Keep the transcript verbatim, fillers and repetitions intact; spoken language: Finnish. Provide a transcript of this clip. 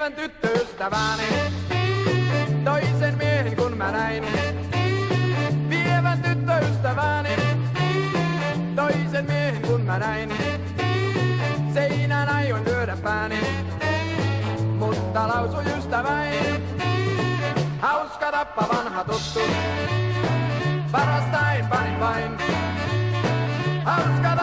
vievän tyttöystäväni, toisen miehen kun mä näin. Vievän tyttöystäväni, toisen miehen kun mä näin. Seinään aion lyödä pääni, mutta lausui ystäväin. Hauska tappa vanha tuttu, parastain panin vain. Hauska